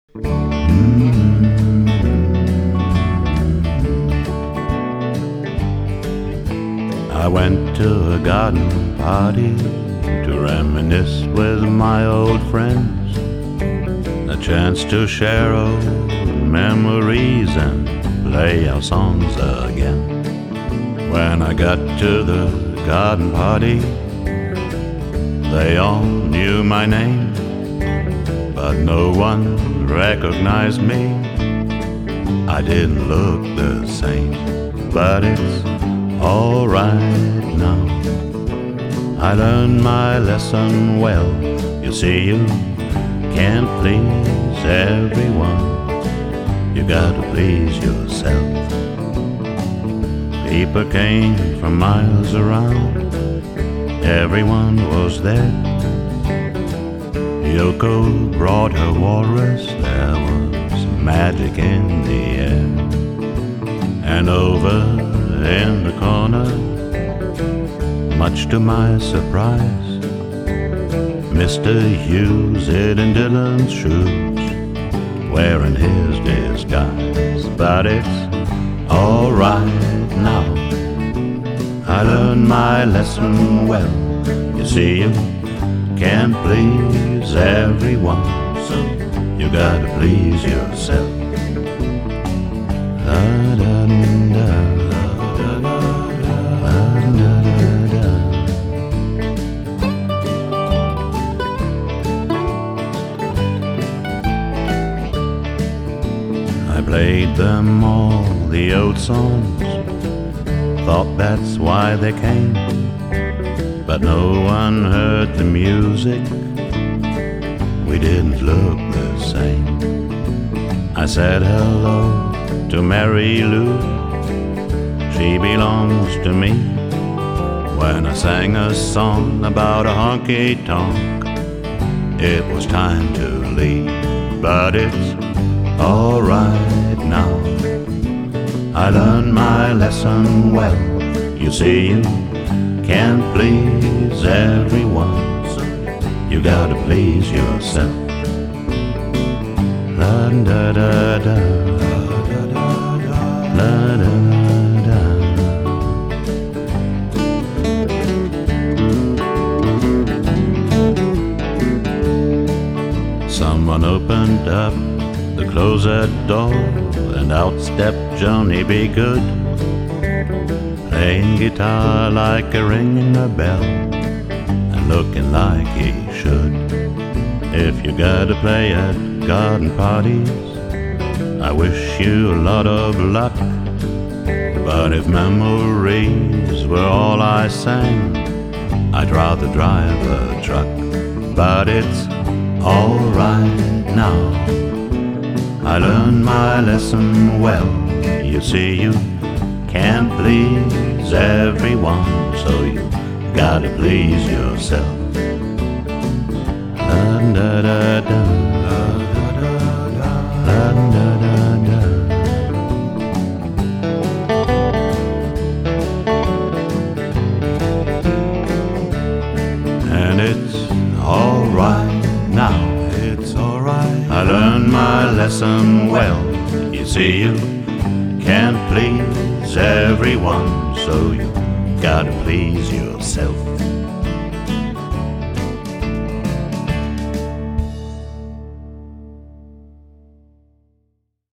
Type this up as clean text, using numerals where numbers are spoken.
I went to a garden party to reminisce with my old friends, a chance to share old memories and play our songs again. When I got to the garden party, they all knew my name, but no one recognized me. I didn't look the same, but it's all right now. I learned my lesson well. You see, you can't please everyone. You gotta please yourself. People came from miles around. Everyone was there. Yoko brought her walrus. There was magic in the air. And over in the corner, much to my surprise, Mr. Hughes hid in Dylan's shoes, wearing his disguise. But it's all right now. I learned my lesson well. You see, you can't please everyone, so you gotta please yourself. I played them all the old songs, thought that's why they came, but no one heard the music. We didn't look the same. I said hello to Mary Lou, she belongs to me. When I sang a song about a honky-tonk, it was time to leave, but it's all right now. I learned my lesson well. You see, you can't please everyone, so you gotta please yourself. La da da da, la da da. Someone opened up the closet door, and out stepped Johnny B. Good, playing guitar like a ringing a bell, and looking like he should. If you gotta play at garden parties, I wish you a lot of luck. But if memories were all I sang, I'd rather drive a truck. But it's all right now. I learned my lesson well. You see, you can't please everyone, so you gotta please yourself. La da da da, la da da da, la da da da. And it's all right now. It's all right. I learned my lesson well. You see, you can't please everyone, so you gotta please yourself.